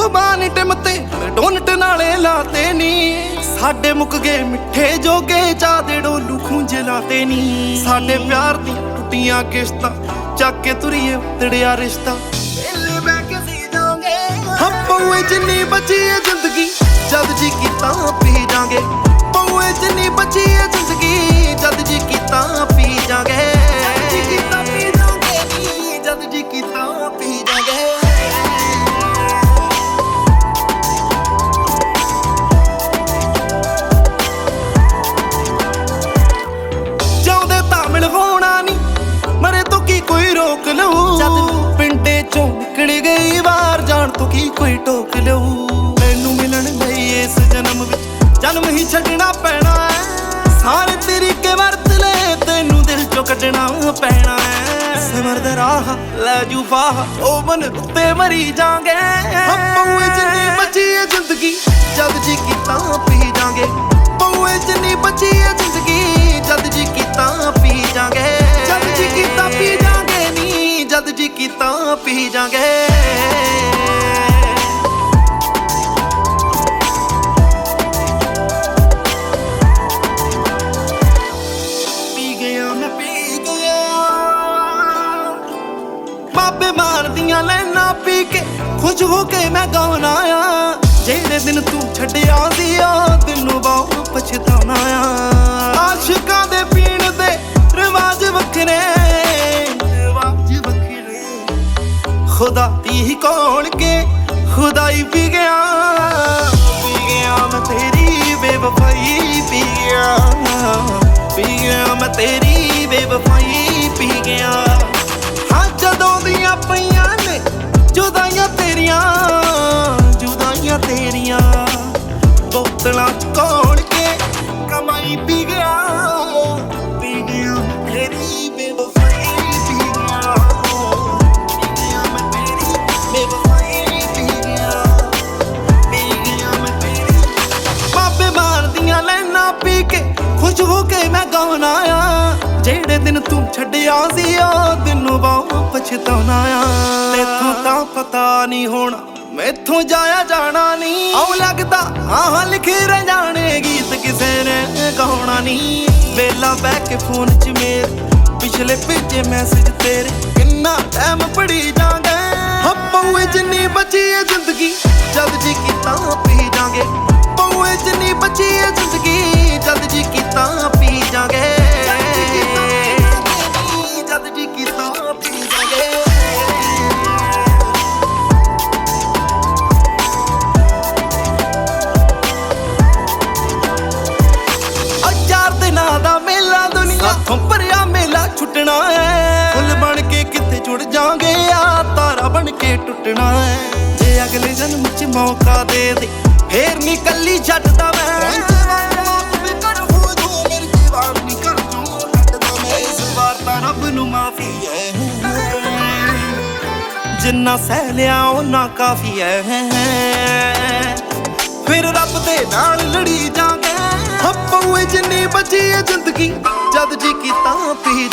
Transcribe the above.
ਜ਼ੁਬਾਨ ਟਿਮਤੇ ਡੋਨਟ ਨਾਲੇ ਲਾਤੇ ਨੀ ਸਾਡੇ ਮੁੱਕ ਗਏ ਮਿੱਠੇ ਜੋਗੇ ਚਾਹ ਦੇ ਡੋਲੂ ਖੂੰਜ ਲਾਤੇ ਨੀ ਸਾਡੇ ਪਿਆਰ ਦੀ ਟੁੱਟੀਆਂ ਕਿਸ਼ਤਾਂ ਚੱਕ ਕੇ ਤੁਰੀਏ ਤੜਿਆ ਰਿਸ਼ਤਾ ਵੇਲੇ ਬਹਿ ਕੇ ਸੀ ਜਾਓਗੇ ਪਊਏ ਜਿੰਨੀ ਬਚੀ ਏ ਜ਼ਿੰਦਗੀ ਜਦ ਜੀ ਕੀਤਾ ਪੀ ਜਾਗੇ ਪਊਏ ਜਿੰਨੀ ਬਚੀ ਏ ਜ਼ਿੰਦਗੀ ਜਦ ਜੀ ਕੀਤਾ ਪੀ ਜਾਗੇ ਜਦ ਜੀ ਕੀਤਾ ਪੀ ਜਾਗੇ ਚਾਹੁੰਦੇ ਤਾਂ ਮਿਲ ਹੋਣਾ ਨੀ ਮਰੇ ਤੋਂ ਕੀ ਕੋਈ ਰੋਕ ਲਊ ਜਦ ਪਿੰਡੇ ਚੋਂ ਨਿਕਲ ਗਈ ਵਾਰ ਜਾਣ ਤੋਂ ਕੀ ਕੋਈ ਟੋਕ ਲਊ ਮੈਨੂੰ ਮਿਲਣ ਲਈ ਇਸ ਜਨਮ ਵਿੱਚ ਜਨਮ ਹੀ ਛੱਡਣਾ ਪੈਣਾ ਹੈ ਸਾਰੇ ਤਰੀਕੇ ਵਰਤ ਲੈ ਤੈਨੂੰ ਦਿਲ ਚੋਂ ਕੱਢਣਾ ਪੈਣਾ ਹੈ ਸਿਮਰਦਾ ਰਾਹ ਲੈ ਜੂ ਫਾਹ ਉਹ ਬਨ ਤੇ ਮਰੀ ਜਾਗੇ ਪਊਏ ਜਿੰਨੀ ਬਚੀ ਏ ਜ਼ਿੰਦਗੀ ਜਦ ਜੀ ਕੀਤਾ ਪੀ ਜਾਗੇ ਪਊਏ ਜਿੰਨੀ ਬਚੀ ਏ ਜ਼ਿੰਦਗੀ ਜਦ ਜੀ ਕੀਤਾ ਪੀ ਜਾਗੇ ਜਦ ਜੀ ਕੀਤਾ ਪੀ ਜਾਗੇ ਨੀ ਜਦ ਜੀ ਕੀਤਾ ਪੀ ਜਾਗੇ ਬਾਬੇ ਮਾਰਦੀਆਂ ਲੈਣਾ ਪੀ ਕੇ ਖੁਸ਼ ਹੋ ਕੇ ਮੈਂ ਗਾਉਣਾ ਆ ਜਿਹੜੇ ਦਿਨ ਤੂੰ ਛੱਡਿਆ ਸੀ ਉਹ ਦਿਨ ਨੂੰ ਬਹੁਤ ਪਛਤਾਉਣਾ ਆ ਆਸ਼ਿਕਾਂ ਦੇ ਪੀਣ ਦੇ ਰਿਵਾਜ ਵੱਖਰੇ ਖੁਦਾ ਹੀ ਕੋਲ ਕੇ ਖੁਦਾਈ ਪੀ ਗਿਆ ਮੈਂ ਤੇਰੀ ਬੇਵਫਾਈ ਪੀ ਗਿਆ ਮੈਂ ਤੇਰੀ ਬੇਵਫਾਈ ਪੀ ਗਿਆ ਜਦੋਂ ਦੀਆਂ ਪਈਆਂ ਨੇ ਜੁਦਾਈਆਂ ਤੇਰੀਆਂ ਬੋਤਲਾਂ ਕੋਲ ਕੇ ਕਮਾਈ ਪੀ ਗਿਆ ਤੇਰੀ ਬੇਵਫਾਈ ਪੀ ਗਿਆ ਮੈਂ ਤੇਰੀ ਬੇਵਫਾਈ ਪੀ ਗਿਆ ਮੈਂ ਤੇਰੀ ਬਾਬੇ ਮਾਰਦੀਆਂ ਲੈਣਾ ਪੀ ਕੇ ਖੁਸ਼ ਹੋ ਕੇ ਮੈਂ ਗਾਉਣਾ ਆ ਜਿਹੜੇ ਦਿਨ ਤੂੰ ਛੱਡਿਆ ਸੀ ਉਹ ਦਿਨ ਨੂੰ ਬਹੁਤ ਪਛਤਾਉਣਾ ਆ ਤੈਥੋਂ ਤਾਂ ਪਤਾ ਨਹੀਂ ਹੋਣਾ ਮੈਥੋਂ ਜਾਇਆ ਜਾਣਾ ਨੀ ਆਉ ਲੱਗਦਾ ਆਹ ਲਿਖੇ ਰਹਿ ਜਾਣੇ ਗੀਤ ਕਿਸੇ ਨੇ ਗਾਉਣਾ ਨੀ ਵੇਲਾ ਬਹਿ ਕੇ ਫੋਨ 'ਚ ਮੇਰੇ ਪਿਛਲੇ ਭੇਜੇ ਮੈਸੇਜ ਤੇਰੇ ਕਿੰਨਾ ਟਾਈਮ ਪੜੀ ਜਾਗੇ ਪਊਏ ਜਿੰਨੀ ਬਚੀ ਏ ਜ਼ਿੰਦਗੀ ਜਦ ਜੀ ਕੀਤਾ ਪੀ ਜਾਗੇ ਪਊਏ ਜਿੰਨੀ ਬਚੀ ਏ ਜ਼ਿੰਦਗੀ ਜਦ ਜੀ ਕੀਤਾ ਪੀ ਜਾਗੇ ਜਦ ਜੀ ਕੀਤਾ ਪੀ ਜਾਗੇ ਦਾ ਮੇਲਾ ਦੁਨੀਆ ਤੋਂ ਭਰਿਆ ਮੇਲਾ ਛੁੱਟਣਾ ਹੈ ਫੁੱਲ ਬਣ ਕੇ ਕਿੱਥੇ ਜੁੜ ਜਾਗੇ ਆ ਤਾਰਾ ਬਣ ਕੇ ਟੁੱਟਣਾ ਹੈ ਜੇ ਅਗਲੇ ਜਨਮ 'ਚ ਮੌਕਾ ਦੇ ਦੇ ਫੇਰ ਨੀ ਕੱਲੀ ਛੱਡਦਾ ਮੈਂ ਇਸ ਵਾਰ ਤਾਂ ਰੱਬ ਨੂੰ ਮਾਫੀ ਹੈ ਜਿੰਨਾ ਸਹਿ ਲਿਆ ਓਨਾ ਕਾਫੀ ਹੈ ਫਿਰ ਰੱਬ ਦੇ ਨਾਲ ਲੜੀ ਜਾਗੇ ਪਊਏ ਜਿੰਨੀ ਬਚੀ ਏ ਜ਼ਿੰਦਗੀ ਜਦ ਜੀ ਕੀਤਾ ਪੀ